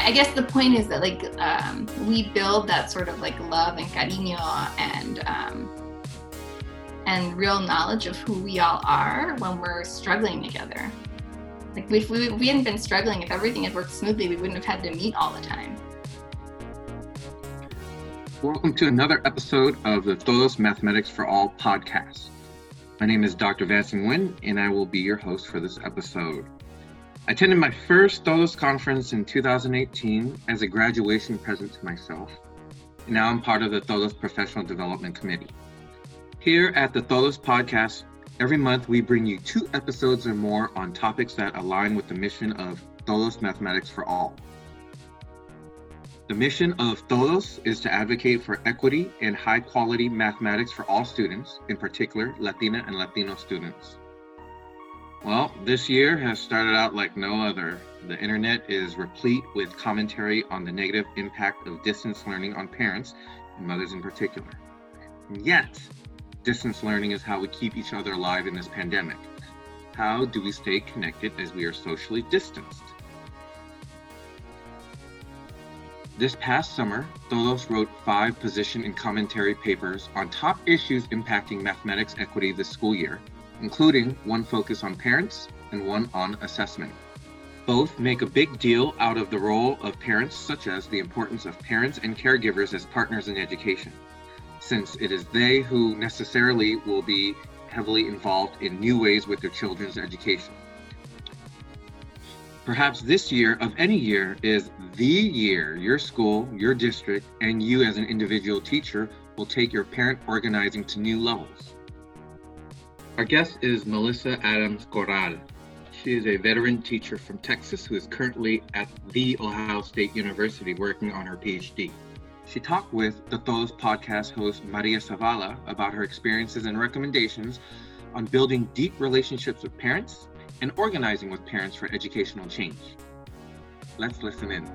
I guess the point is that like we build that sort of like love and cariño and real knowledge of who we all are when we're struggling together. Like if we hadn't been struggling, if everything had worked smoothly, we wouldn't have had to meet all the time. Welcome to another episode of the Todos Mathematics for All podcast. My name is Dr. Vanson Nguyen, and I will be your host for this episode. I attended my first Todos conference in 2018 as a graduation present to myself, and now I'm part of the Todos Professional Development Committee. Here at the Todos podcast, every month we bring you 2 episodes or more on topics that align with the mission of Todos Mathematics for All. The mission of Todos is to advocate for equity and high-quality mathematics for all students, in particular Latina and Latino students. Well, this year has started out like no other. The internet is replete with commentary on the negative impact of distance learning on parents, and mothers in particular. And yet, distance learning is how we keep each other alive in this pandemic. How do we stay connected as we are socially distanced? This past summer, Todos wrote 5 position and commentary papers on top issues impacting mathematics equity this school year, including one focus on parents and one on assessment. Both make a big deal out of the role of parents, such as the importance of parents and caregivers as partners in education, since it is they who necessarily will be heavily involved in new ways with their children's education. Perhaps this year of any year is the year your school, your district, and you as an individual teacher will take your parent organizing to new levels. Our guest is Melissa Adams Corral. She is a veteran teacher from Texas who is currently at The Ohio State University working on her PhD. She talked with the Todos podcast host Maria Zavala about her experiences and recommendations on building deep relationships with parents and organizing with parents for educational change. Let's listen in.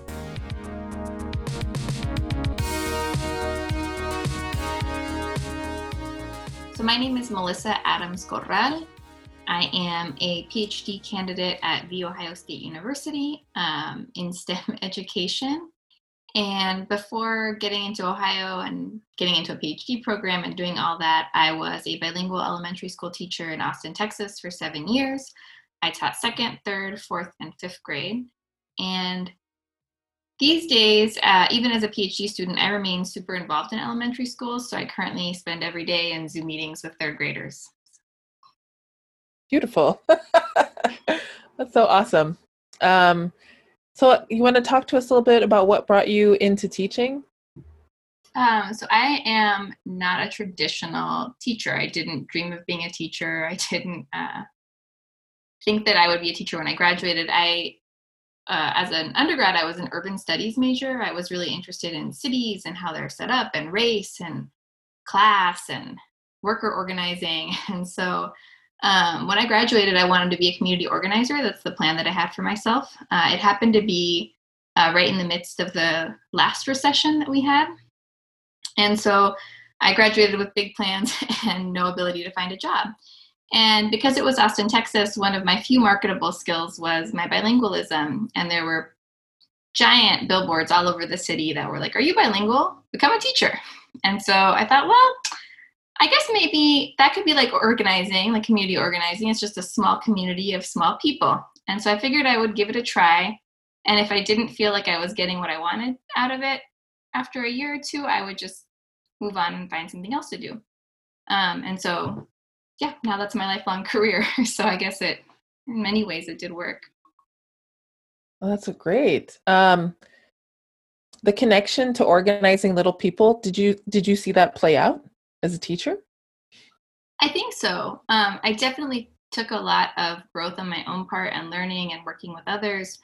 So my name is Melissa Adams Corral. I am a PhD candidate at The Ohio State University in STEM education. And before getting into Ohio and getting into a PhD program and doing all that, I was a bilingual elementary school teacher in Austin, Texas for 7 years. I taught 2nd, 3rd, 4th, and 5th grade. And these days, even as a PhD student, I remain super involved in elementary schools. So I currently spend every day in Zoom meetings with 3rd graders. Beautiful. That's so awesome. So you want to talk to us a little bit about what brought you into teaching? So I am not a traditional teacher. I didn't dream of being a teacher. I didn't think that I would be a teacher when I graduated. As an undergrad, I was an urban studies major. I was really interested in cities and how they're set up and race and class and worker organizing. And so when I graduated, I wanted to be a community organizer. That's the plan that I had for myself. It happened to be right in the midst of the last recession that we had. And so I graduated with big plans and no ability to find a job. And because it was Austin, Texas, one of my few marketable skills was my bilingualism. And there were giant billboards all over the city that were like, "Are you bilingual? Become a teacher." And so I thought, well, I guess maybe that could be like organizing, like community organizing. It's just a small community of small people. And so I figured I would give it a try. And if I didn't feel like I was getting what I wanted out of it after a year or 2, I would just move on and find something else to do. And so, yeah, now that's my lifelong career. So I guess in many ways, it did work. Well, that's great. The connection to organizing little people, did you see that play out as a teacher? I think so. I definitely took a lot of growth on my own part and learning and working with others.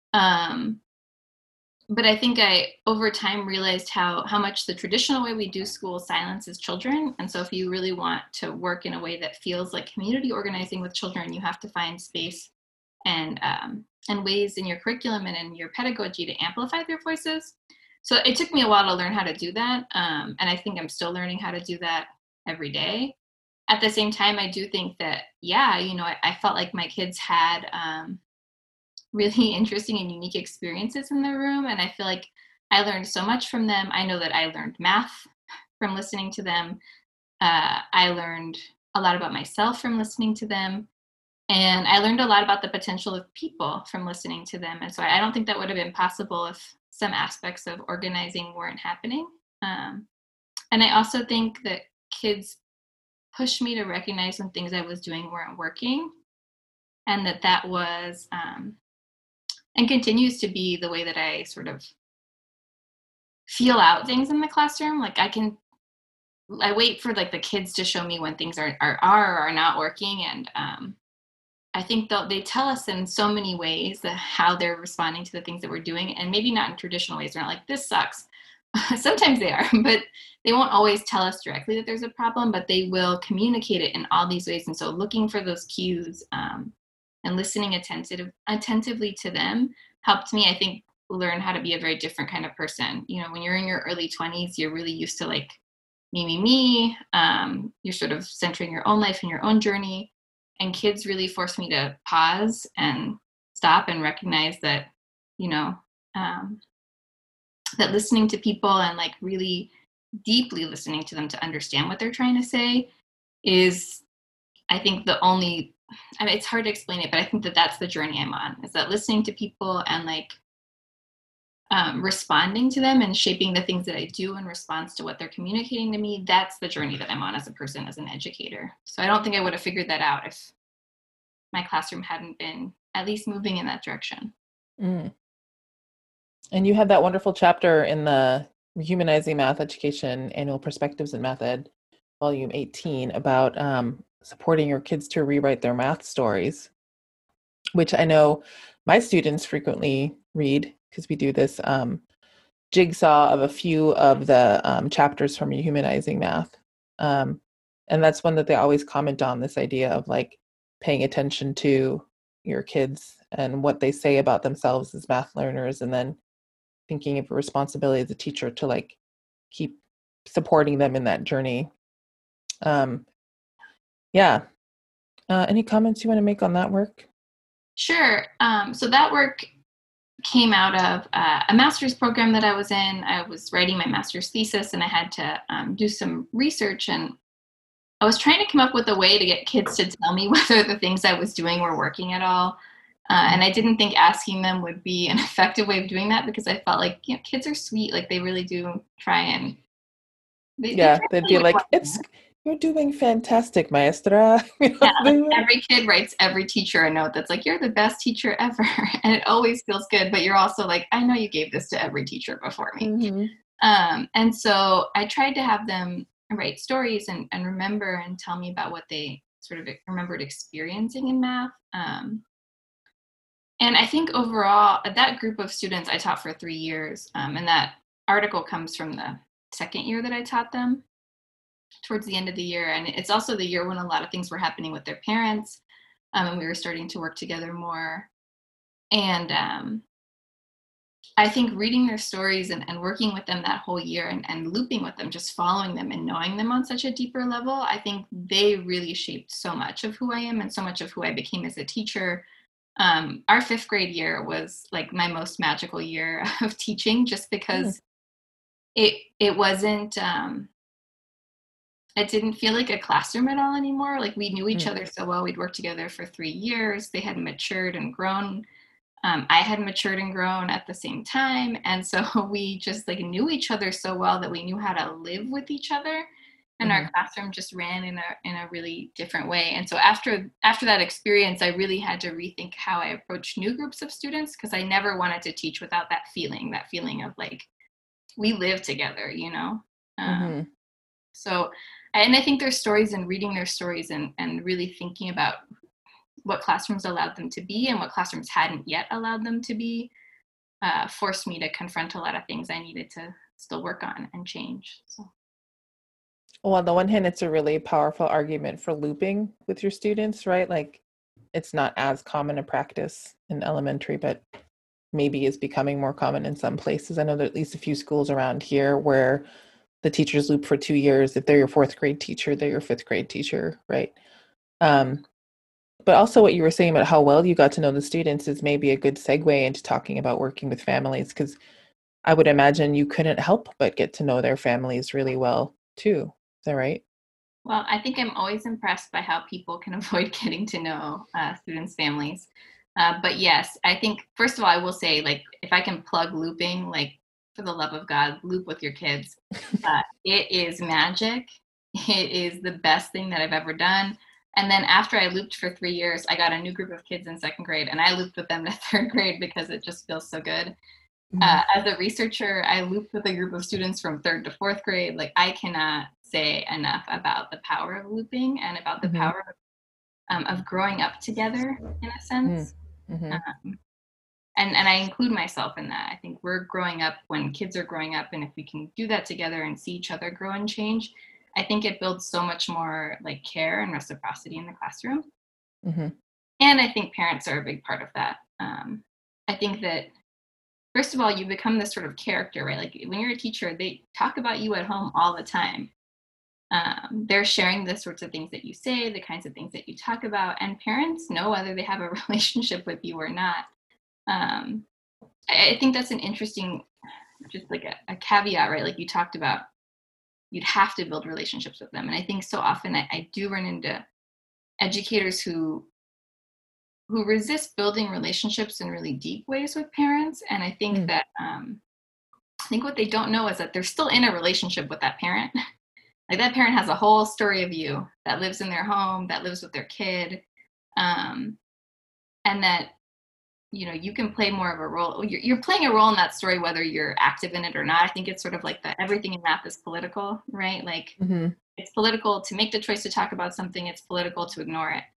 But I think I, over time, realized how much the traditional way we do school silences children. And so if you really want to work in a way that feels like community organizing with children, you have to find space and ways in your curriculum and in your pedagogy to amplify their voices. So it took me a while to learn how to do that. And I think I'm still learning how to do that every day. At the same time, I do think that, I felt like my kids had really interesting and unique experiences in the room. And I feel like I learned so much from them. I know that I learned math from listening to them. I learned a lot about myself from listening to them. And I learned a lot about the potential of people from listening to them. And so I don't think that would have been possible if some aspects of organizing weren't happening. And I also think that kids pushed me to recognize when things I was doing weren't working, and that was and continues to be the way that I sort of feel out things in the classroom. Like I wait for like the kids to show me when things are not working, and I think they tell us in so many ways how they're responding to the things that we're doing, and maybe not in traditional ways. They're not like, this sucks. Sometimes they are, but they won't always tell us directly that there's a problem, but they will communicate it in all these ways. And so looking for those cues and listening attentively to them helped me, I think, learn how to be a very different kind of person. You know, when you're in your early 20s, you're really used to like me. You're sort of centering your own life and your own journey. And kids really forced me to pause and stop and recognize that, you know, that listening to people and like really deeply listening to them to understand what they're trying to say is, I think, it's hard to explain it, but I think that that's the journey I'm on, is that listening to people and like responding to them and shaping the things that I do in response to what they're communicating to me. That's the journey that I'm on as a person, as an educator. So I don't think I would have figured that out if my classroom hadn't been at least moving in that direction. Mm. And you had that wonderful chapter in the Humanizing Math Education Annual Perspectives in Math Ed, Volume 18, about supporting your kids to rewrite their math stories, which I know my students frequently read because we do this jigsaw of a few of the chapters from Humanizing Math. And that's one that they always comment on, this idea of like paying attention to your kids and what they say about themselves as math learners, and then thinking of a responsibility as a teacher to like keep supporting them in that journey. Any comments you want to make on that work? Sure. So that work came out of a master's program that I was in. I was writing my master's thesis, and I had to do some research, and I was trying to come up with a way to get kids to tell me whether the things I was doing were working at all. And I didn't think asking them would be an effective way of doing that, because I felt like, you know, kids are sweet. Like they really do try and they'd be like, you're doing fantastic, maestra. Every kid writes every teacher a note that's like, you're the best teacher ever. And it always feels good, but you're also like, I know you gave this to every teacher before me. Mm-hmm. And so I tried to have them write stories and remember and tell me about what they sort of remembered experiencing in math. And I think overall, that group of students I taught for 3 years, and that article comes from the second year that I taught them, towards the end of the year. And it's also the year when a lot of things were happening with their parents, and we were starting to work together more. And I think reading their stories and working with them that whole year and looping with them, just following them and knowing them on such a deeper level, I think they really shaped so much of who I am and so much of who I became as a teacher. Our 5th grade year was like my most magical year of teaching, just because it wasn't, it didn't feel like a classroom at all anymore. Like we knew each other so well. We'd worked together for 3 years. They had matured and grown. I had matured and grown at the same time. And so we just like knew each other so well that we knew how to live with each other. And our classroom just ran in a really different way. And so after that experience, I really had to rethink how I approach new groups of students, because I never wanted to teach without that feeling of like, we live together, you know? So, and I think their stories and reading their stories and really thinking about what classrooms allowed them to be and what classrooms hadn't yet allowed them to be, forced me to confront a lot of things I needed to still work on and change. So. Well, on the one hand, it's a really powerful argument for looping with your students, right? Like it's not as common a practice in elementary, but maybe is becoming more common in some places. I know there are at least a few schools around here where the teachers loop for 2 years. If they're your 4th grade teacher, they're your 5th grade teacher, right? But also what you were saying about how well you got to know the students is maybe a good segue into talking about working with families, because I would imagine you couldn't help but get to know their families really well too. Is that right? Well, I think I'm always impressed by how people can avoid getting to know students' families. But yes, I think, first of all, I will say, like, if I can plug looping, like, for the love of God, loop with your kids. It is magic. It is the best thing that I've ever done. And then after I looped for 3 years, I got a new group of kids in second grade, and I looped with them to third grade because it just feels so good. Mhm. As a researcher, I looped with a group of students from third to fourth grade. Like, I cannot say enough about the power of looping and about the Mhm. power of growing up together, in a Mm. sense. Mhm. Um, and I include myself in that. I think we're growing up when kids are growing up, and if we can do that together and see each other grow and change, I think it builds so much more like care and reciprocity in the classroom. Mhm. And I think parents are a big part of that. I think that first of all, you become this sort of character, right? Like when you're a teacher, they talk about you at home all the time. They're sharing the sorts of things that you say, the kinds of things that you talk about, and parents know whether they have a relationship with you or not. Um, I think that's an interesting, just like a caveat, right? Like you talked about, you'd have to build relationships with them, and I think so often I do run into educators who resist building relationships in really deep ways with parents, and I think Mm. that I think what they don't know is that they're still in a relationship with that parent. Like that parent has a whole story of you that lives in their home, that lives with their kid, um, and that you can play more of a role. You're playing a role in that story whether you're active in it or not. I think it's sort of like that everything in math is political, right? Like Mhm. it's political to make the choice to talk about something. It's political to ignore it.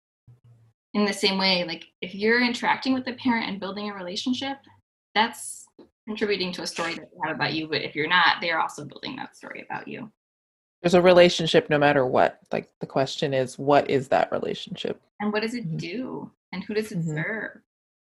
In the same way, like if you're interacting with the parent and building a relationship, that's contributing to a story that they have about you. But if you're not, they're also building that story about you. There's a relationship no matter what. Like the question is, what is that relationship? And what does it Mhm. do? And who does it Mhm. serve?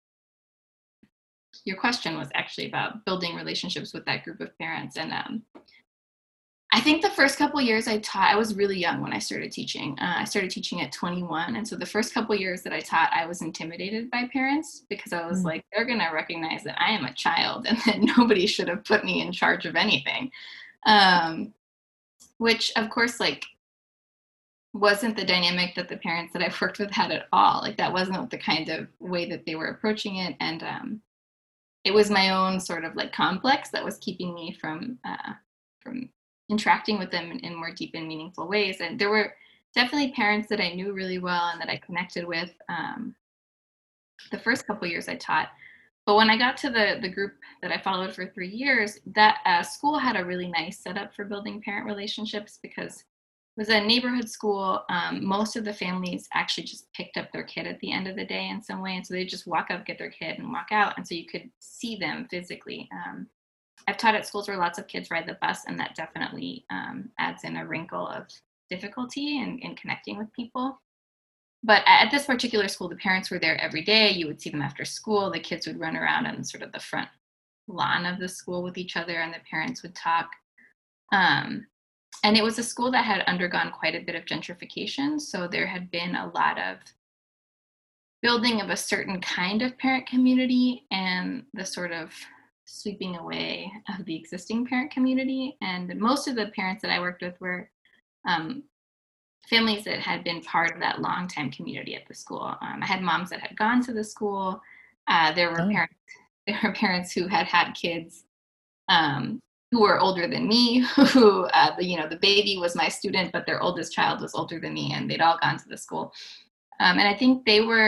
Your question was actually about building relationships with that group of parents. And I think the first couple years I taught, I was really young when I started teaching. I started teaching at 21. And so the first couple years that I taught, I was intimidated by parents because I was Mm. like, they're going to recognize that I am a child and that nobody should have put me in charge of anything. Um, which, of course, like, wasn't the dynamic that the parents that I've worked with had at all. Like, that wasn't the kind of way that they were approaching it. And it was my own sort of like complex that was keeping me from interacting with them in more deep and meaningful ways. And there were definitely parents that I knew really well and that I connected with the first couple years I taught. But when I got to the group that I followed for 3 years, that school had a really nice setup for building parent relationships because it was a neighborhood school. Most of the families actually just picked up their kid at the end of the day in some way. And so they just walk up, get their kid, and walk out. And so you could see them physically. I've taught at schools where lots of kids ride the bus, and that definitely adds in a wrinkle of difficulty in connecting with people. But at this particular school, the parents were there every day. You would see them after school. The kids would run around on sort of the front lawn of the school with each other, and the parents would talk. Um, and it was a school that had undergone quite a bit of gentrification. So there had been a lot of building of a certain kind of parent community and the sort of sweeping away of the existing parent community. And most of the parents that I worked with were um, families that had been part of that longtime community at the school. I had moms that had gone to the school. There were Oh. parents. There were parents who had had kids who were older than me. Who the baby was my student, but their oldest child was older than me, and they'd all gone to the school. And I think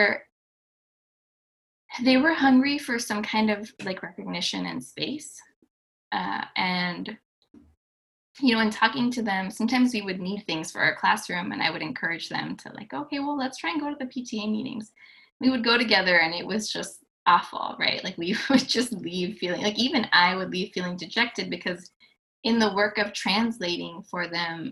they were hungry for some kind of like recognition and space. And in talking to them, sometimes we would need things for our classroom, and I would encourage them to like, okay, well, let's try and go to the PTA meetings. We would go together, and it was just awful, right? Like we would just leave feeling like even I would leave feeling dejected because in the work of translating for them,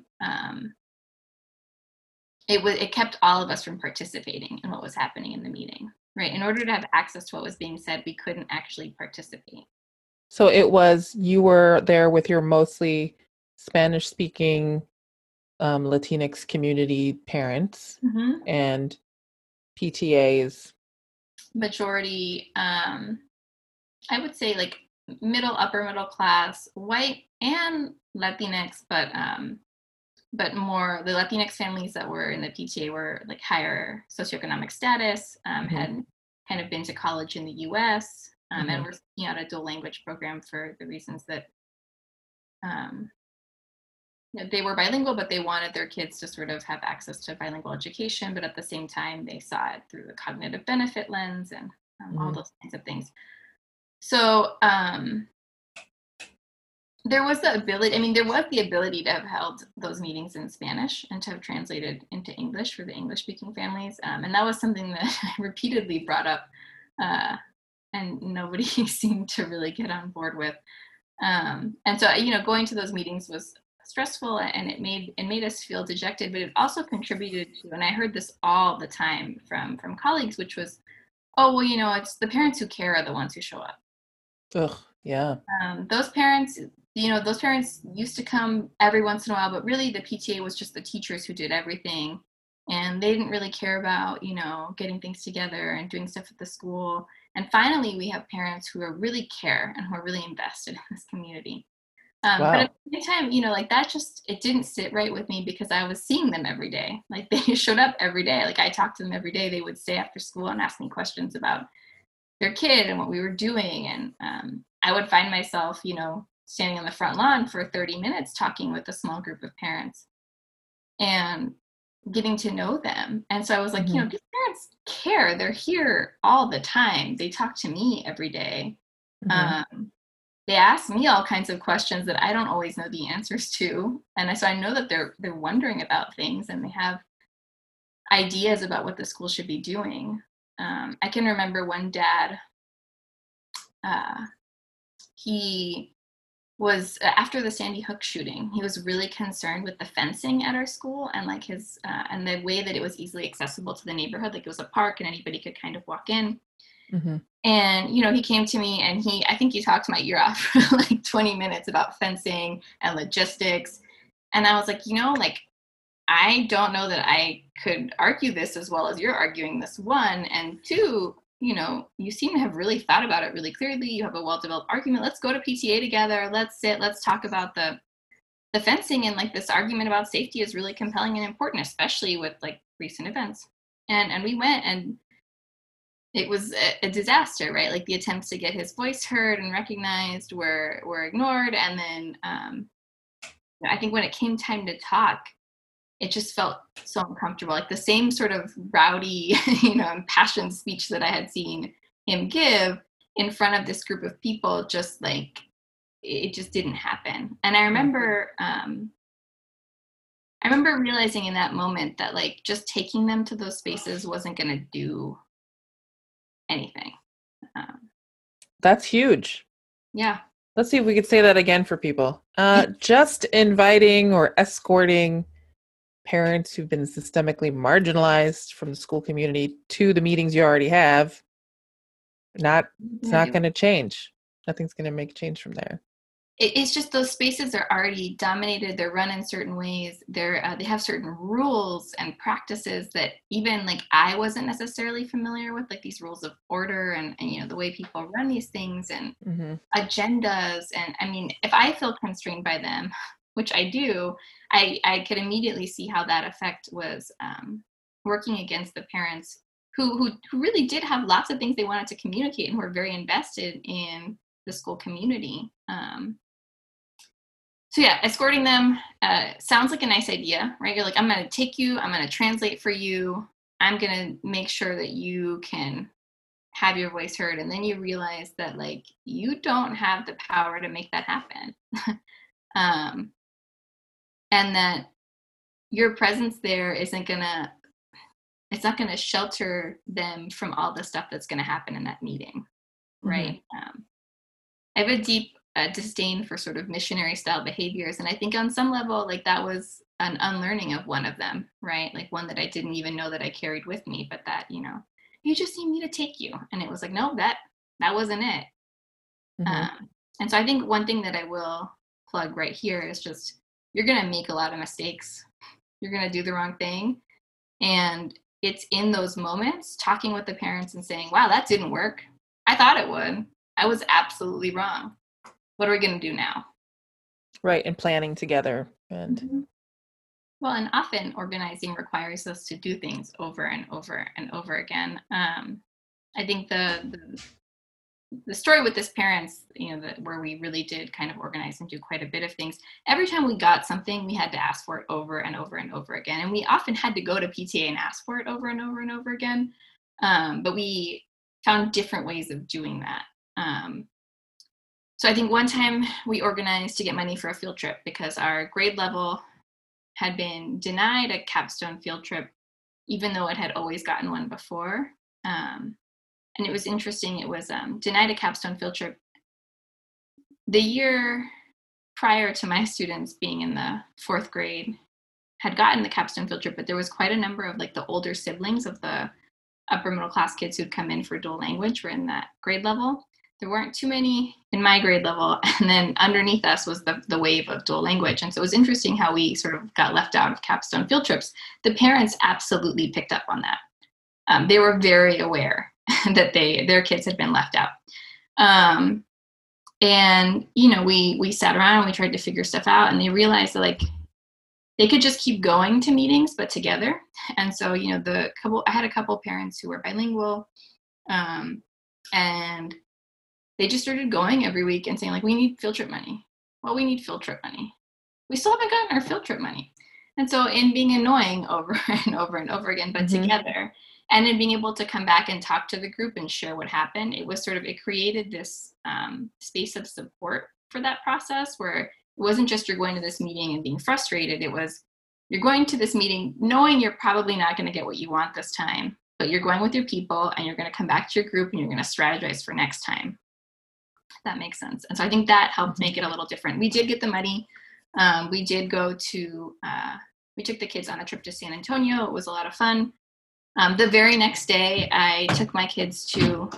it kept all of us from participating in what was happening in the meeting, right? In order to have access to what was being said, we couldn't actually participate. So it was, you were there with your mostly Spanish speaking Latinx community parents, Mm-hmm. and PTAs? Majority, I would say like upper middle class, white and Latinx, but more the Latinx families that were in the PTA were like higher socioeconomic status, had kind of been to college in the US, and were seeking out a dual language program for the reasons that they were bilingual, but they wanted their kids to sort of have access to bilingual education, but at the same time, they saw it through the cognitive benefit lens and all those kinds of things. So there was the ability to have held those meetings in Spanish and to have translated into English for the English-speaking families. And that was something that I repeatedly brought up, and nobody seemed to really get on board with. And so, going to those meetings was stressful, and it made us feel dejected, but it also contributed to, and I heard this all the time from colleagues, which was, oh, well, it's the parents who care are the ones who show up. Ugh, yeah. Those parents used to come every once in a while, but really the PTA was just the teachers who did everything. And they didn't really care about, getting things together and doing stuff at the school. And finally, we have parents who really care and who are really invested in this community. Wow. But at the same time, it didn't sit right with me because I was seeing them every day. Like they showed up every day. Like I talked to them every day. They would stay after school and ask me questions about their kid and what we were doing. And I would find myself, standing on the front lawn for 30 minutes talking with a small group of parents and getting to know them. And so I was like, these parents care. They're here all the time. They talk to me every day. They ask me all kinds of questions that I don't always know the answers to. And so I know that they're wondering about things and they have ideas about what the school should be doing. I can remember one dad, he was, after the Sandy Hook shooting, he was really concerned with the fencing at our school and like his, and the way that it was easily accessible to the neighborhood. Like it was a park and anybody could kind of walk in. And, he came to me and I think he talked my ear off for like 20 minutes about fencing and logistics. And I was like, I don't know that I could argue this as well as you're arguing this, one. And two, you seem to have really thought about it really clearly. You have a well-developed argument. Let's go to PTA together. Let's sit. Let's talk about the fencing. And like this argument about safety is really compelling and important, especially with like recent events. And we went, and it was a disaster, right? Like the attempts to get his voice heard and recognized were ignored. And then I think when it came time to talk, it just felt so uncomfortable. Like the same sort of rowdy, impassioned speech that I had seen him give in front of this group of people, just like, it just didn't happen. And I remember realizing in that moment that like just taking them to those spaces wasn't going to do anything. That's huge. Yeah. Let's see if we could say that again for people. Just inviting or escorting parents who've been systemically marginalized from the school community to the meetings you already have, it's not going to change. Nothing's going to make change from there. It's just those spaces are already dominated. They're run in certain ways. They have certain rules and practices that even like I wasn't necessarily familiar with, like these rules of order and the way people run these things and agendas. And I mean, if I feel constrained by them, which I do, I could immediately see how that effect was working against the parents who really did have lots of things they wanted to communicate and were very invested in the school community. So yeah, escorting them sounds like a nice idea, right? You're like, I'm going to take you, I'm going to translate for you, I'm going to make sure that you can have your voice heard. And then you realize that like, you don't have the power to make that happen. And that your presence there it's not going to shelter them from all the stuff that's going to happen in that meeting, right? I have a deep disdain for sort of missionary style behaviors. And I think on some level, like that was an unlearning of one of them, right? Like one that I didn't even know that I carried with me, but that, you just need me to take you. And it was like, no, that wasn't it. And so I think one thing that I will plug right here is just, you're going to make a lot of mistakes. You're going to do the wrong thing. And it's in those moments talking with the parents and saying, wow, that didn't work. I thought it would. I was absolutely wrong. What are we going to do now? Right. And planning together. And well, and often organizing requires us to do things over and over and over again. I think the story with this parents, where we really did kind of organize and do quite a bit of things. Every time we got something, we had to ask for it over and over and over again. And we often had to go to PTA and ask for it over and over and over again. But we found different ways of doing that. So I think one time we organized to get money for a field trip because our grade level had been denied a capstone field trip, even though it had always gotten one before. And it was interesting. It was denied a capstone field trip the year prior to my students being in the 4th grade had gotten the capstone field trip, but there was quite a number of like the older siblings of the upper middle class kids who'd come in for dual language were in that grade level. There weren't too many in my grade level. And then underneath us was the wave of dual language. And so it was interesting how we sort of got left out of capstone field trips. The parents absolutely picked up on that. They were very aware that their kids had been left out. And, we sat around and we tried to figure stuff out, and they realized that like they could just keep going to meetings, but together. And so, I had a couple parents who were bilingual, and they just started going every week and saying like, we need field trip money. Well, we need field trip money. We still haven't gotten our field trip money. And so in being annoying over and over and over again, but together, and in being able to come back and talk to the group and share what happened, it created this space of support for that process where it wasn't just you're going to this meeting and being frustrated. It was you're going to this meeting knowing you're probably not going to get what you want this time, but you're going with your people and you're going to come back to your group and you're going to strategize for next time. If that makes sense. And so I think that helped make it a little different. We did get the money. We did go to, we took the kids on a trip to San Antonio. It was a lot of fun. The very next day, I took my kids to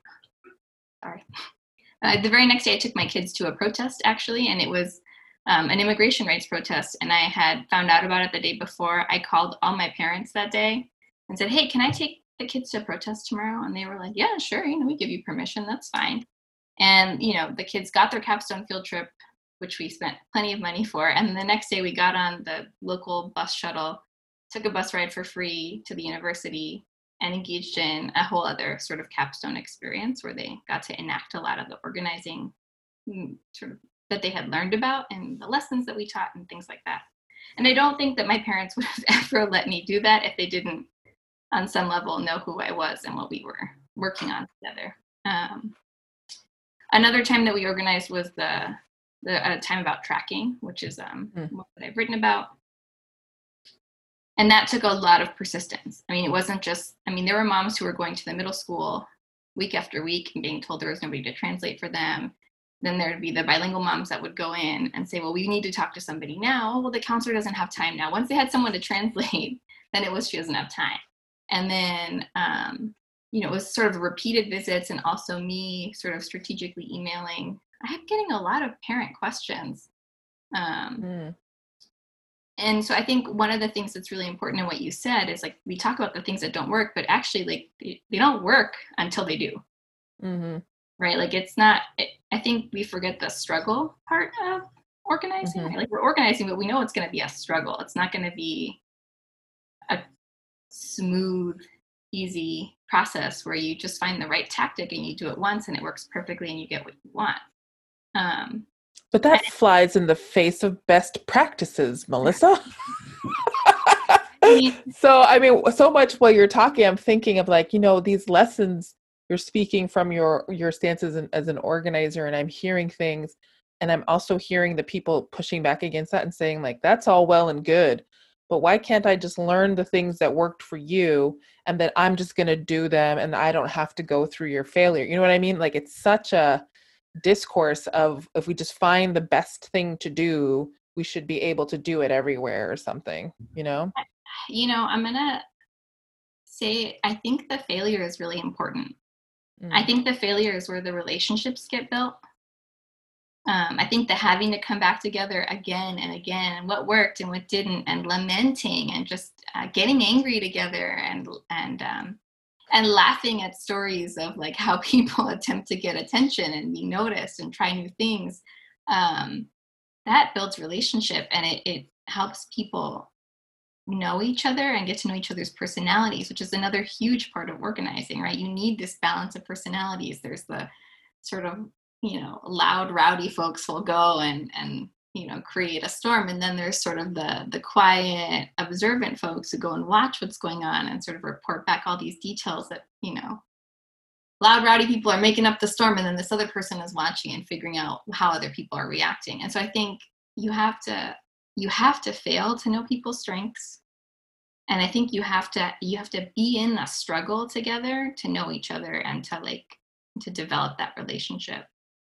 a protest, actually, and it was an immigration rights protest, and I had found out about it the day before. I called all my parents that day and said, hey, can I take the kids to a protest tomorrow? And they were like, yeah, sure, we give you permission, that's fine. And, the kids got their capstone field trip, which we spent plenty of money for, and the next day we got on the local bus shuttle, took a bus ride for free to the university, and engaged in a whole other sort of capstone experience where they got to enact a lot of the organizing sort of that they had learned about and the lessons that we taught and things like that. And I don't think that my parents would have ever let me do that if they didn't, on some level, know who I was and what we were working on together. Another time that we organized was the time about tracking, which is what I've written about. And that took a lot of persistence. It wasn't just, there were moms who were going to the middle school week after week and being told there was nobody to translate for them. Then there'd be the bilingual moms that would go in and say, well, we need to talk to somebody now. Well, the counselor doesn't have time now. Once they had someone to translate, then it was she doesn't have time. And then, it was sort of repeated visits and also me sort of strategically emailing. I had getting a lot of parent questions. And so I think one of the things that's really important in what you said is like, we talk about the things that don't work, but actually like they don't work until they do. Right? Like it's not, I think we forget the struggle part of organizing. Right? Like we're organizing, but we know it's going to be a struggle. It's not going to be a smooth, easy process where you just find the right tactic and you do it once and it works perfectly and you get what you want. But that flies in the face of best practices, Melissa. So, so much while you're talking, I'm thinking of like, these lessons you're speaking from your stances as an organizer, and I'm hearing things, and I'm also hearing the people pushing back against that and saying like, that's all well and good, but why can't I just learn the things that worked for you and that I'm just going to do them and I don't have to go through your failure? You know what I mean? Like it's such a discourse of if we just find the best thing to do, we should be able to do it everywhere or something, I'm gonna say I think the failure is really important. I think the failure is where the relationships get built. I think the having to come back together again and again, and what worked and what didn't, and lamenting and just getting angry together, and laughing at stories of like how people attempt to get attention and be noticed and try new things. That builds relationship, and it helps people know each other and get to know each other's personalities, which is another huge part of organizing, right? You need this balance of personalities. There's the sort of, loud, rowdy folks will go and create a storm. And then there's sort of the quiet, observant folks who go and watch what's going on and sort of report back all these details that, loud, rowdy people are making up the storm. And then this other person is watching and figuring out how other people are reacting. And so I think you have to fail to know people's strengths. And I think you have to be in a struggle together to know each other and to develop that relationship.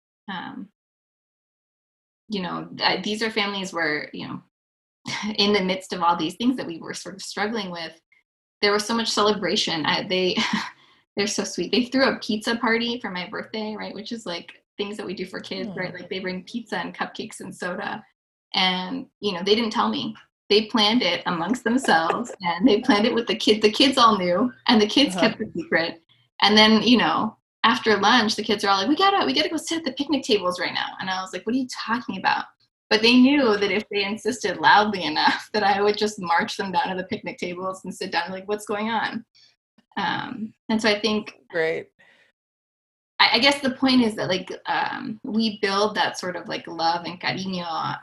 These are families where, in the midst of all these things that we were sort of struggling with, there was so much celebration. They're so sweet. They threw a pizza party for my birthday, right? Which is like things that we do for kids, right? Like they bring pizza and cupcakes and soda. And, they didn't tell me. They planned it amongst themselves, and they planned it with the kids. The kids all knew, and the kids kept the secret. And then, after lunch, the kids are all like, we gotta go sit at the picnic tables right now. And I was like, what are you talking about? But they knew that if they insisted loudly enough, that I would just march them down to the picnic tables and sit down, like, what's going on? And so I think, great. I guess the point is that we build that sort of like love and cariño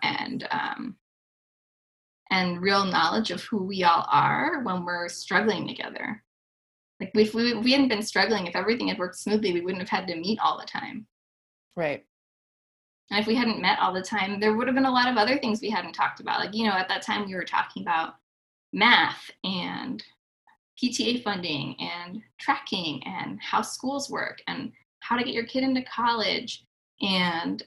and real knowledge of who we all are when we're struggling together. Like if we hadn't been struggling, if everything had worked smoothly, we wouldn't have had to meet all the time. Right. And if we hadn't met all the time, there would have been a lot of other things we hadn't talked about. Like, at that time we were talking about math and PTA funding and tracking and how schools work and how to get your kid into college and,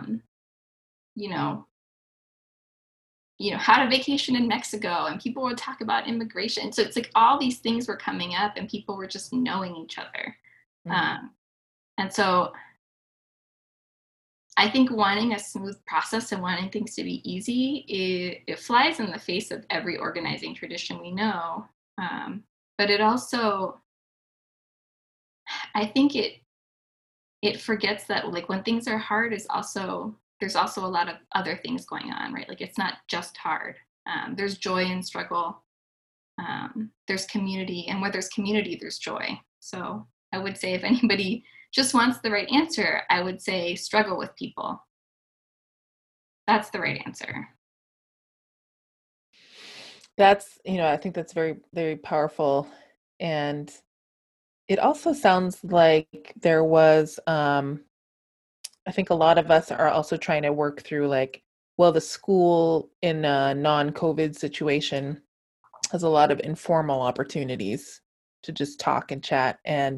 how to vacation in Mexico, and people would talk about immigration. So it's like all these things were coming up and people were just knowing each other. Mm-hmm. And so I think wanting a smooth process and wanting things to be easy, it flies in the face of every organizing tradition we know. But it also, I think it forgets that like when things are hard there's also a lot of other things going on, right? Like it's not just hard. There's joy in struggle. There's community, and where there's community, there's joy. So I would say if anybody just wants the right answer, I would say struggle with people. That's the right answer. That's, I think that's very, very powerful. And it also sounds like there was, I think a lot of us are also trying to work through the school in a non-COVID situation has a lot of informal opportunities to just talk and chat. And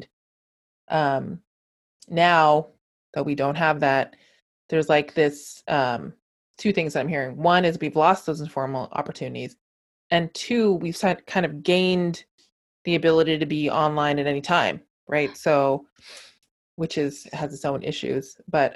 now that we don't have that, there's this two things I'm hearing. One is we've lost those informal opportunities. And two, we've kind of gained the ability to be online at any time, right? So, which has its own issues. But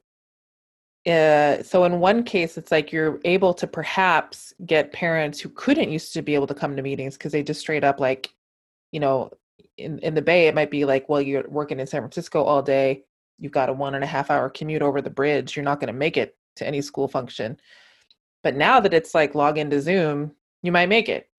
so in one case, it's like you're able to perhaps get parents who couldn't used to be able to come to meetings because they just straight up in the Bay, it might be like, well, you're working in San Francisco all day. You've got a 1.5 hour commute over the bridge. You're not going to make it to any school function. But now that it's like log into Zoom, you might make it,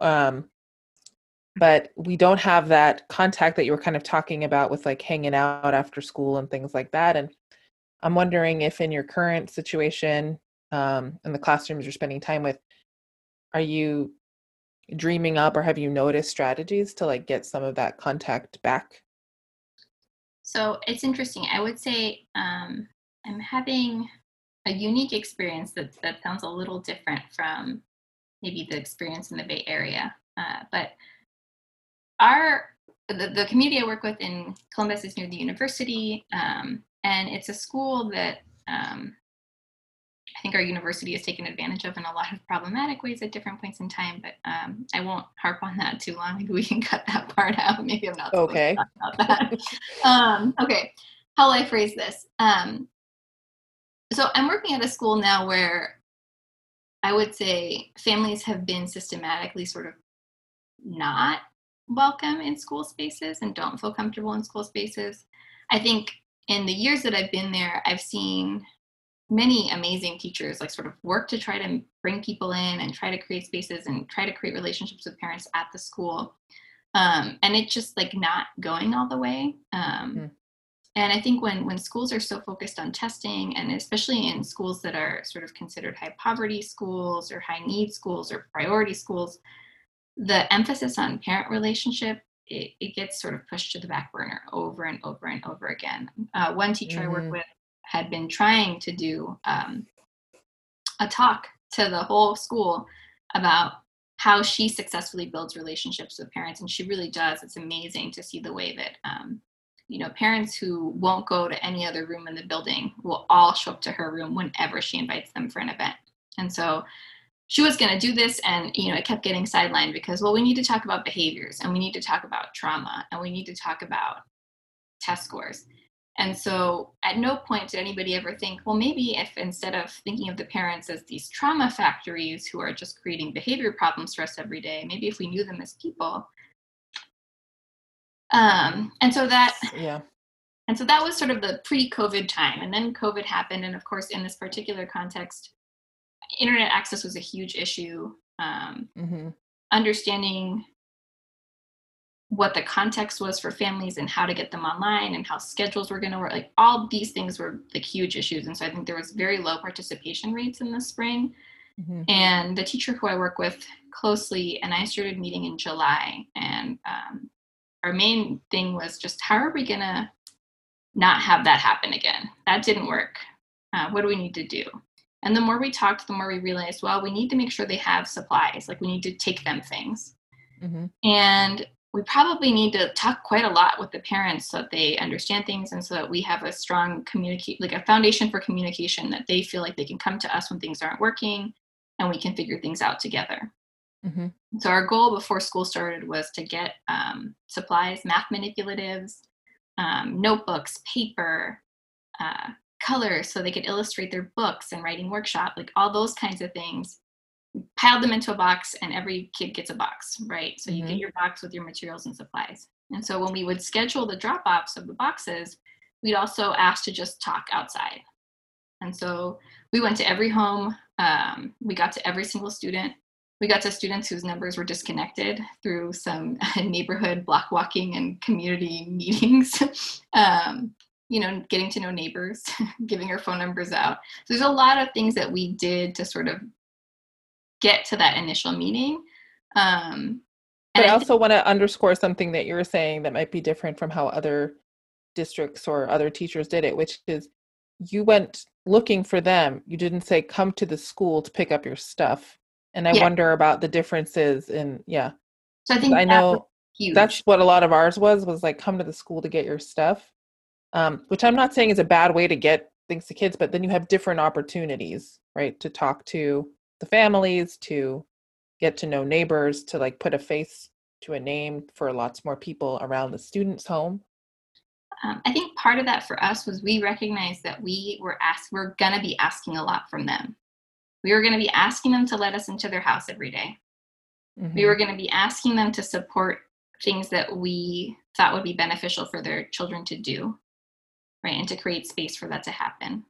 but we don't have that contact that you were kind of talking about with hanging out after school and things like that. And I'm wondering if in your current situation, in the classrooms you're spending time with, are you dreaming up or have you noticed strategies to get some of that contact back? So it's interesting. I would say I'm having a unique experience that sounds a little different from maybe the experience in the Bay Area. But the community I work with in Columbus is near the university, and it's a school that I think our university has taken advantage of in a lot of problematic ways at different points in time, but I won't harp on that too long. Maybe we can cut that part out. Maybe I'm not supposed to talk about that. Okay, how will I phrase this? So I'm working at a school now where I would say families have been systematically sort of not welcome in school spaces and don't feel comfortable in school spaces. I think in the years that I've been there, I've seen many amazing teachers like sort of work to try to bring people in and try to create spaces and try to create relationships with parents at the school. And it's just like not going all the way. And I think when schools are so focused on testing, and especially in schools that are sort of considered high poverty schools or high need schools or priority schools, the emphasis on parent relationship, it gets sort of pushed to the back burner over and over and over again. One teacher I work with had been trying to do a talk to the whole school about how she successfully builds relationships with parents, and she really does. It's amazing to see the way that parents who won't go to any other room in the building will all show up to her room whenever she invites them for an event. And so she was going to do this, and it kept getting sidelined because, well, we need to talk about behaviors, and we need to talk about trauma, and we need to talk about test scores. And so at no point did anybody ever think, well, maybe if instead of thinking of the parents as these trauma factories who are just creating behavior problems for us every day, maybe if we knew them as people. And so that was sort of the pre-COVID time. And then COVID happened. And of course, in this particular context, internet access was a huge issue. Understanding what the context was for families and how to get them online and how schedules were going to work, like all these things were like huge issues. And so I think there was very low participation rates in the spring. And the teacher who I work with closely and I started meeting in July, and our main thing was just, how are we going to not have that happen again? That didn't work. What do we need to do? And the more we talked, the more we realized, well, we need to make sure they have supplies. Like we need to take them things. And we probably need to talk quite a lot with the parents so that they understand things and so that we have a strong a foundation for communication, that they feel like they can come to us when things aren't working and we can figure things out together. So our goal before school started was to get supplies, math manipulatives, notebooks, paper, colors so they could illustrate their books and writing workshop, like all those kinds of things. We piled them into a box, and every kid gets a box, right? So you get your box with your materials and supplies. And so when we would schedule the drop-offs of the boxes, we'd also ask to just talk outside. And so we went to every home. We got to every single student. We got to students whose numbers were disconnected through some neighborhood block walking and community meetings, getting to know neighbors, giving our phone numbers out. So there's a lot of things that we did to sort of get to that initial meeting. But I also want to underscore something that you're saying that might be different from how other districts or other teachers did it, which is you went looking for them. You didn't say, come to the school to pick up your stuff. And I wonder about the differences in, So I think I know huge. That's what a lot of ours was like, come to the school to get your stuff, which I'm not saying is a bad way to get things to kids, but then you have different opportunities, right? To talk to the families, to get to know neighbors, to like put a face to a name for lots more people around the student's home. I think part of that for us was we recognized that we're going to be asking a lot from them. We were going to be asking them to let us into their house every day. We were going to be asking them to support things that we thought would be beneficial for their children to do, right? And to create space for that to happen.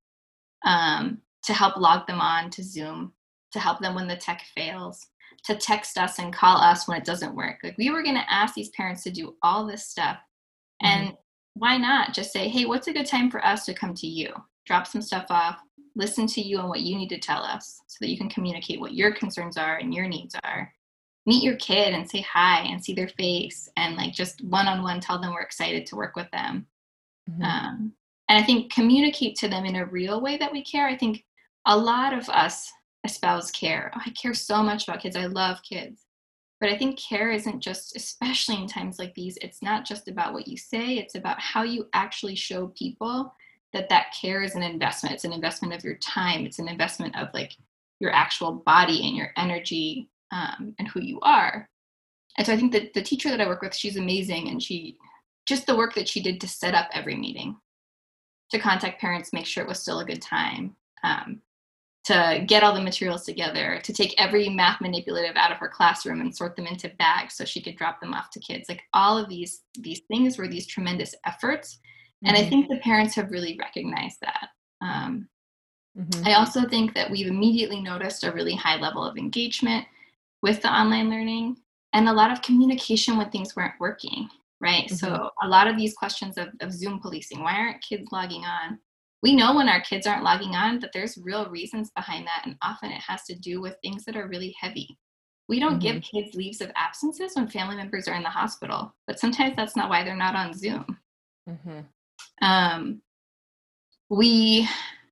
To help log them on to Zoom, to help them when the tech fails, to text us and call us when it doesn't work. Like we were going to ask these parents to do all this stuff. And why not just say, hey, what's a good time for us to come to you? Drop some stuff off, listen to you and what you need to tell us so that you can communicate what your concerns are and your needs are. Meet your kid and say hi and see their face and like just one-on-one tell them we're excited to work with them. And I think communicate to them in a real way that we care. I think a lot of us espouse care. Oh, I care so much about kids. I love kids. But I think care isn't just, especially in times like these, it's not just about what you say. It's about how you actually show people that care is an investment. It's an investment of your time. It's an investment of like your actual body and your energy and who you are. And so I think that the teacher that I work with, she's amazing. And just the work that she did to set up every meeting, to contact parents, make sure it was still a good time, to get all the materials together, to take every math manipulative out of her classroom and sort them into bags so she could drop them off to kids. Like all of these things were these tremendous efforts. And I think the parents have really recognized that. I also think that we've immediately noticed a really high level of engagement with the online learning and a lot of communication when things weren't working, right? So a lot of these questions of Zoom policing, why aren't kids logging on? We know when our kids aren't logging on that there's real reasons behind that, and often it has to do with things that are really heavy. We don't give kids leaves of absences when family members are in the hospital, but sometimes that's not why they're not on Zoom. We,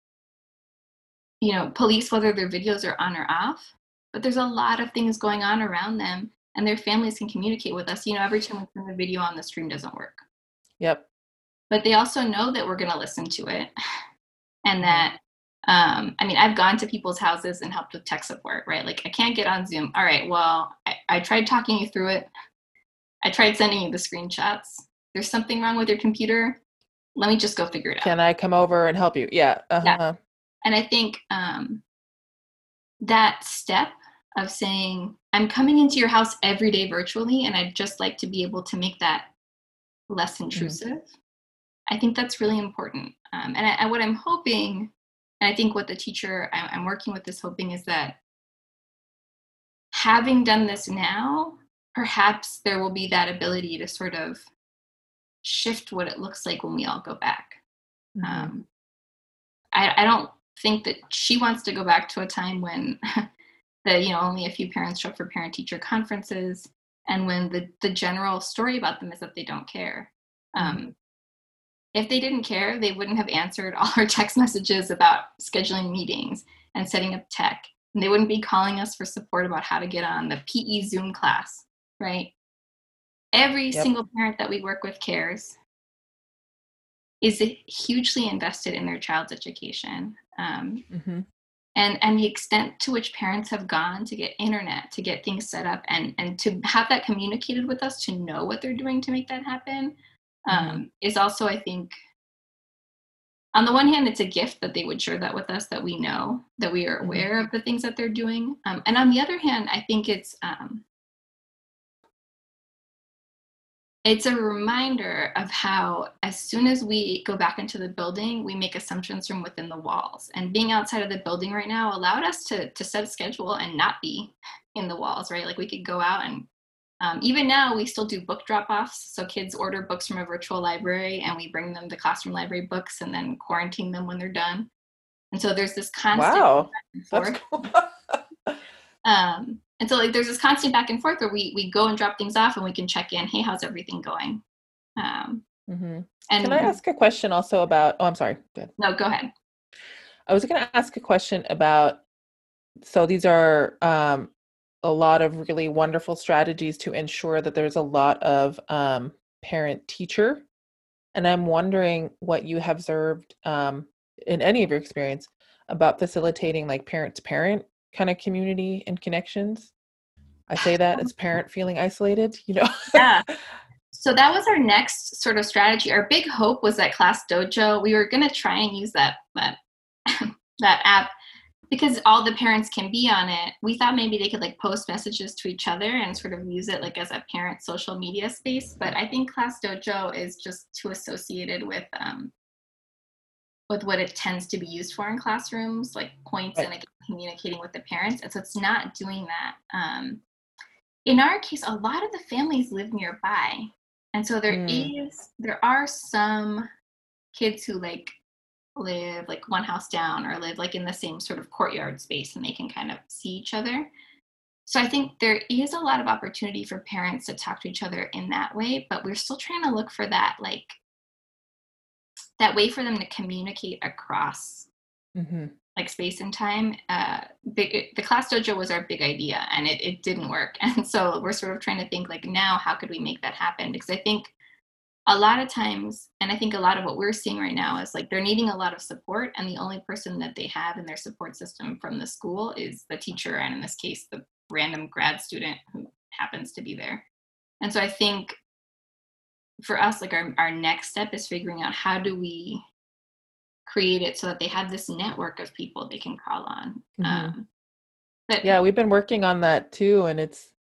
police whether their videos are on or off, but there's a lot of things going on around them, and their families can communicate with us. Every time we turn the video on, the stream doesn't work. Yep. But they also know that we're going to listen to it, and that, I've gone to people's houses and helped with tech support, right? Like, I can't get on Zoom. All right, well, I tried talking you through it. I tried sending you the screenshots. There's something wrong with your computer. Let me just go figure it out. Can I come over and help you? Yeah. Yeah. And I think that step of saying, I'm coming into your house every day virtually, and I'd just like to be able to make that less intrusive. I think that's really important. And what I'm hoping, and I think what the teacher I'm working with is hoping, is that having done this now, perhaps there will be that ability to sort of shift what it looks like when we all go back. I don't think that she wants to go back to a time when only a few parents show up for parent-teacher conferences, and when the general story about them is that they don't care. If they didn't care, they wouldn't have answered all our text messages about scheduling meetings and setting up tech. And they wouldn't be calling us for support about how to get on the PE Zoom class, right? Every single parent that we work with cares, is hugely invested in their child's education. And the extent to which parents have gone to get internet, to get things set up, and to have that communicated with us, to know what they're doing to make that happen, is also, I think, on the one hand, it's a gift that they would share that with us, that we know, that we are aware of the things that they're doing. And on the other hand, I think it's a reminder of how, as soon as we go back into the building, we make assumptions from within the walls. And being outside of the building right now allowed us to set a schedule and not be in the walls, right? Like, we could go out and even now we still do book drop-offs. So kids order books from a virtual library, and we bring them the classroom library books and then quarantine them when they're done. And so there's this constant back and forth. That's cool. And so, like, there's this constant back and forth where we go and drop things off, and we can check in. Hey, how's everything going? And can I ask a question also about? Oh, I'm sorry. Go ahead. No, go ahead. I was going to ask a question about. So these are a lot of really wonderful strategies to ensure that there's a lot of parent-teacher, and I'm wondering what you have observed in any of your experience about facilitating, like, parent-to-parent kind of community and connections. I say that as parent feeling isolated, Yeah. So that was our next sort of strategy. Our big hope was that Class Dojo, we were going to try and use that app because all the parents can be on it. We thought maybe they could, like, post messages to each other and sort of use it, like, as a parent social media space. But I think Class Dojo is just too associated with what it tends to be used for in classrooms, like points and, like, communicating with the parents. And so it's not doing that. In our case, a lot of the families live nearby. And so there are some kids who, like, live, like, one house down, or live, like, in the same sort of courtyard space, and they can kind of see each other. So I think there is a lot of opportunity for parents to talk to each other in that way, but we're still trying to look for that, like, that way for them to communicate across like space and time. The Class Dojo was our big idea, and it didn't work. And so we're sort of trying to think, like, now how could we make that happen? Because I think a lot of times, and I think a lot of what we're seeing right now is, like, they're needing a lot of support, and the only person that they have in their support system from the school is the teacher, and in this case, the random grad student who happens to be there. And so I think for us, like, our next step is figuring out how do we create it so that they have this network of people they can call on. But yeah, we've been working on that too, and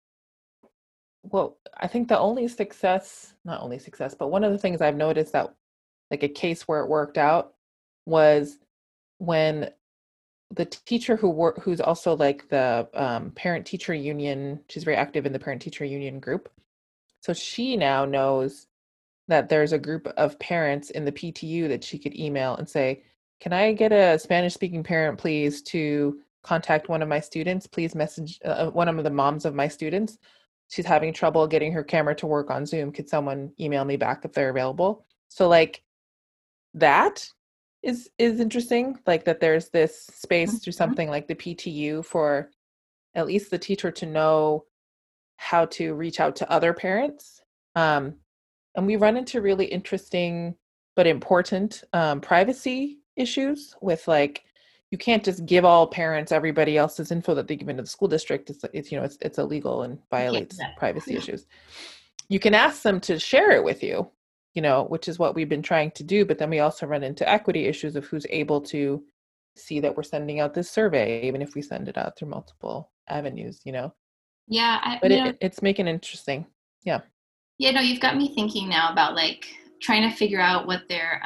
I think the only success, not only success, but one of the things I've noticed that like a case where it worked out was when the teacher who's also like the parent teacher union, she's very active in the parent teacher union group. So she now knows that there's a group of parents in the PTU that she could email and say, can I get a Spanish speaking parent, please, to contact one of my students? Please message one of the moms of my students. She's having trouble getting her camera to work on Zoom. Could someone email me back if they're available? So like that is interesting, like that there's this space through something like the PTU for at least the teacher to know how to reach out to other parents. And we run into really interesting but important privacy issues with like, you can't just give all parents everybody else's info that they give into the school district. It's illegal and violates privacy issues. You can ask them to share it with you, which is what we've been trying to do. But then we also run into equity issues of who's able to see that we're sending out this survey, even if we send it out through multiple avenues, Yeah. But it's making it interesting. Yeah. Yeah, no, you've got me thinking now about like trying to figure out what they're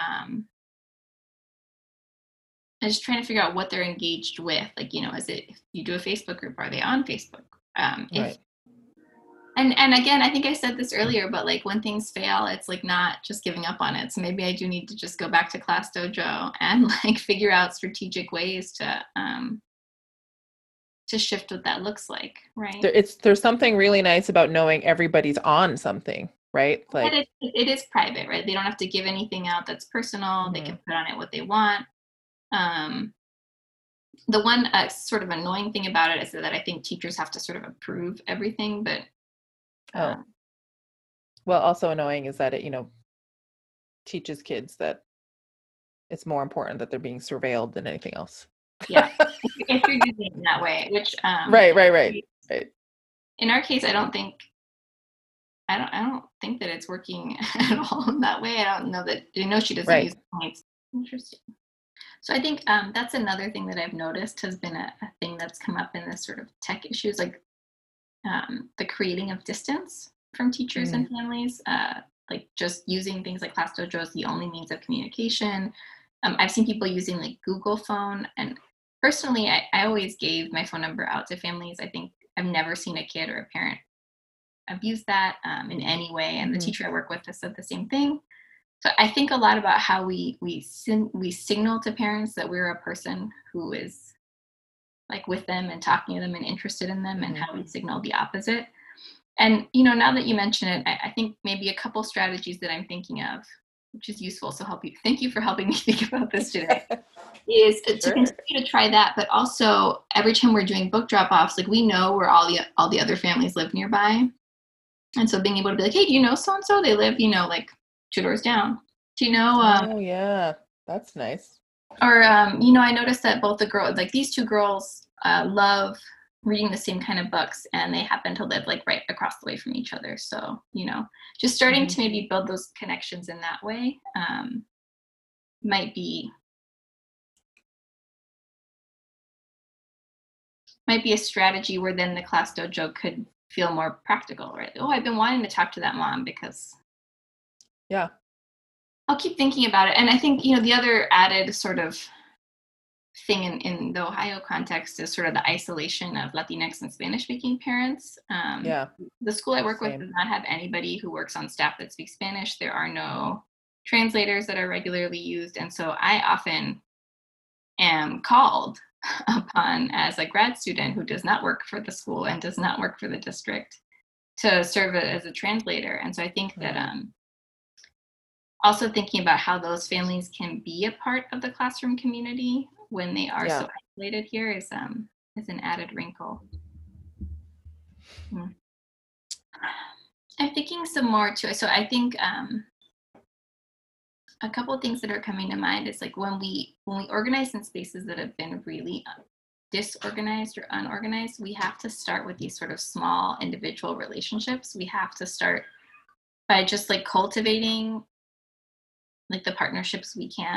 just trying to figure out what they're engaged with. Like, is it, if you do a Facebook group, are they on Facebook? Right. And again, I think I said this earlier, but like when things fail, it's like not just giving up on it. So maybe I do need to just go back to Class Dojo and like figure out strategic ways to shift what that looks like, right? There's something really nice about knowing everybody's on something, right? Like it is private, right? They don't have to give anything out that's personal. They can put on it what they want. The one sort of annoying thing about it is that I think teachers have to sort of approve everything, but well, also annoying is that it, teaches kids that it's more important that they're being surveilled than anything else. Yeah, if you're using it in that way, which right. In our case, I don't think that it's working at all in that way. I know she doesn't use points. Interesting. So I think that's another thing that I've noticed has been a thing that's come up in this sort of tech issues, like the creating of distance from teachers and families, like just using things like Class Dojo as the only means of communication. I've seen people using like Google Phone, and personally, I always gave my phone number out to families. I think I've never seen a kid or a parent abuse that in any way, and the teacher I work with has said the same thing. So I think a lot about how we signal to parents that we're a person who is like with them and talking to them and interested in them, and how we signal the opposite. And now that you mention it, I think maybe a couple strategies that I'm thinking of, which is useful. So thank you for helping me think about this today. Is to continue to try that, but also every time we're doing book drop-offs, like we know where all the other families live nearby, and so being able to be like, hey, do you know so and so? They live, like 2 doors down. Do you know? Oh yeah, that's nice. Or I noticed that both the girls, like these 2 girls, love reading the same kind of books, and they happen to live like right across the way from each other. So just starting to maybe build those connections in that way might be a strategy where then the Class Dojo could feel more practical, right? Oh, I've been wanting to talk to that mom because I'll keep thinking about it. And I think the other added sort of thing in the Ohio context is sort of the isolation of Latinx and Spanish speaking parents. The school I work with does not have anybody who works on staff that speaks Spanish. There are no translators that are regularly used, and so I often am called upon as a grad student who does not work for the school and does not work for the district to serve as a translator. And so I think that also thinking about how those families can be a part of the classroom community when they are so isolated here is an added wrinkle. I'm thinking some more too. So I think a couple of things that are coming to mind is like when we organize in spaces that have been really disorganized or unorganized, we have to start with these sort of small individual relationships. We have to start by just like cultivating like the partnerships we can.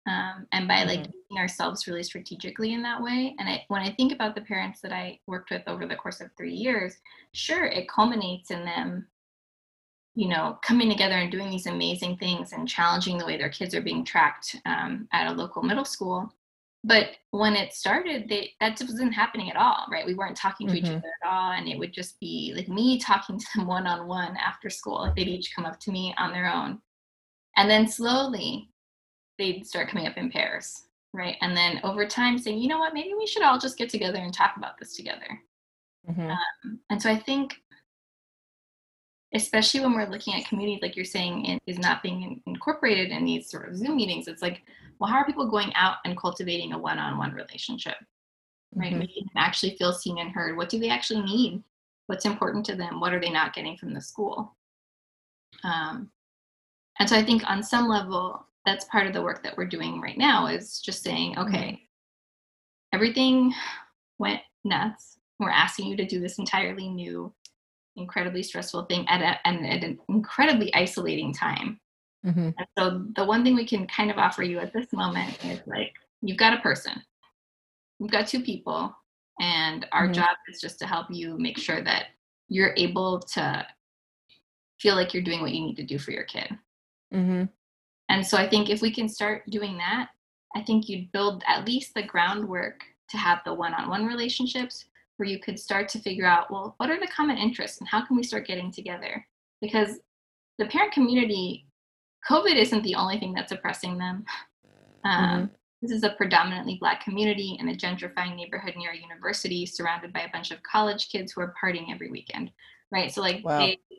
and by like using ourselves really strategically in that way. And when I think about the parents that I worked with over the course of 3 years, sure, it culminates in them, you know, coming together and doing these amazing things and challenging the way their kids are being tracked at a local middle school. But when it started, that just wasn't happening at all, right? We weren't talking to each other at all. And it would just be like me talking to them one-on-one after school. Like they'd each come up to me on their own. And then slowly they'd start coming up in pairs, right? And then over time saying, you know what, maybe we should all just get together and talk about this together. And so I think, especially when we're looking at communities, like you're saying, it is not being incorporated in these sort of Zoom meetings. It's like, well, how are people going out and cultivating a one-on-one relationship, right? Making them actually feel seen and heard. What do they actually need? What's important to them? What are they not getting from the school? And so I think on some level, that's part of the work that we're doing right now, is just saying, okay, everything went nuts. We're asking you to do this entirely new, incredibly stressful thing at an incredibly isolating time. And so the one thing we can kind of offer you at this moment is like, you've got a person, you've got two people, and our job is just to help you make sure that you're able to feel like you're doing what you need to do for your kid. And so I think if we can start doing that, I think you'd build at least the groundwork to have the one-on-one relationships where you could start to figure out, well, what are the common interests and how can we start getting together? Because the parent community, COVID isn't the only thing that's oppressing them. This is a predominantly Black community in a gentrifying neighborhood near a university, surrounded by a bunch of college kids who are partying every weekend, right? So like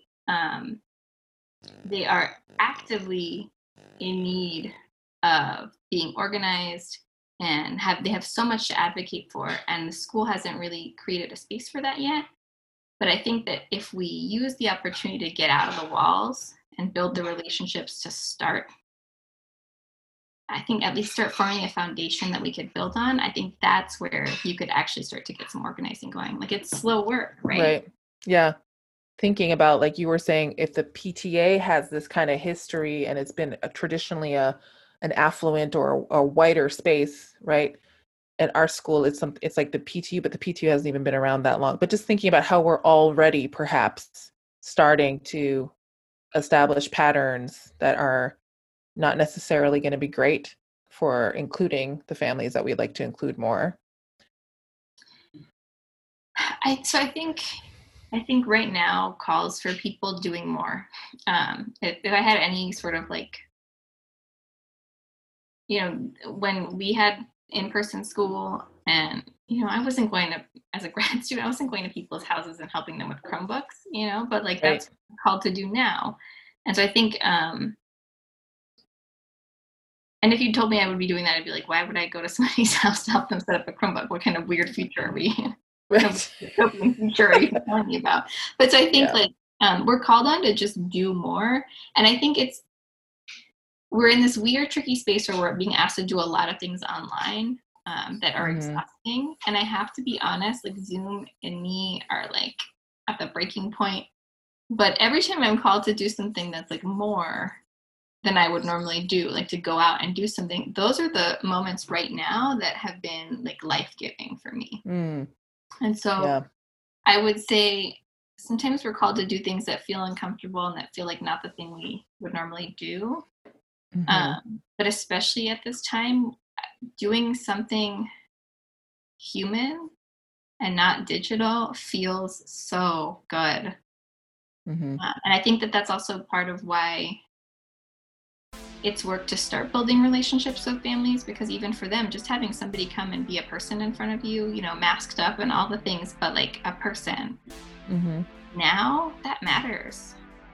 they are actively in need of being organized, and they have so much to advocate for, and the school hasn't really created a space for that yet. But I think that if we use the opportunity to get out of the walls and build the relationships to start, I think at least start forming a foundation that we could build on, I think that's where you could actually start to get some organizing going. Like, it's slow work, right? Right. Yeah. Thinking about, like you were saying, if the PTA has this kind of history and it's been traditionally an affluent or a whiter space, right? At our school, it's like the PTU, but the PTU hasn't even been around that long. But just thinking about how we're already perhaps starting to establish patterns that are not necessarily going to be great for including the families that we'd like to include more. I think right now calls for people doing more. If I had any sort of like, you know, when we had in-person school, and, you know, I wasn't going to, as a grad student, I wasn't going to people's houses and helping them with Chromebooks, you know, but like that's what I'm called to do now. And so I think, and if you told me I would be doing that, I'd be like, why would I go to somebody's house to help them set up a Chromebook? What kind of weird future are we in? Future are you telling me about? But so I think we're called on to just do more. And I think we're in this weird, tricky space where we're being asked to do a lot of things online that are exhausting. And I have to be honest, like Zoom and me are like at the breaking point. But every time I'm called to do something that's like more than I would normally do, like to go out and do something, those are the moments right now that have been like life-giving for me. And so I would say sometimes we're called to do things that feel uncomfortable and that feel like not the thing we would normally do. But especially at this time, doing something human and not digital feels so good. And I think that that's also part of why it's work to start building relationships with families, because even for them, just having somebody come and be a person in front of you, you know, masked up and all the things, but like a person, now that matters.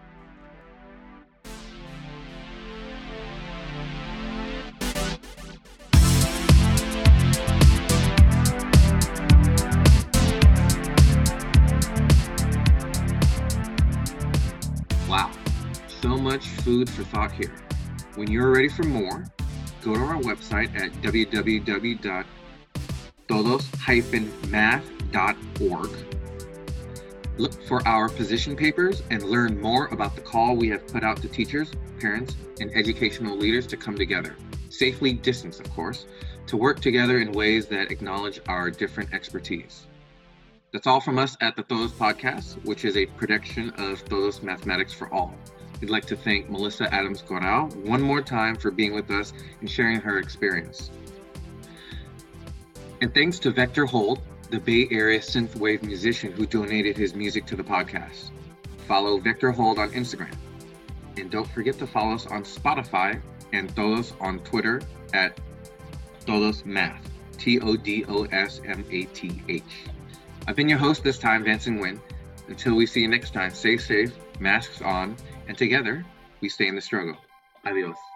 Wow, so much food for thought here. When you're ready for more, go to our website at www.todos-math.org. Look for our position papers and learn more about the call we have put out to teachers, parents, and educational leaders to come together. safely distanced, of course, to work together in ways that acknowledge our different expertise. That's all from us at the Todos Podcast, which is a production of Todos Mathematics for All. We'd like to thank Melissa Adams Corral one more time for being with us and sharing her experience. And thanks to Vector Holt, the Bay Area synthwave musician who donated his music to the podcast. Follow Vector Holt on Instagram. And don't forget to follow us on Spotify and Todos on Twitter at Todos Math, TODOSMATH. I've been your host this time, Vanson Nguyen. Until we see you next time, stay safe, masks on, and together we stay in the struggle. Adios.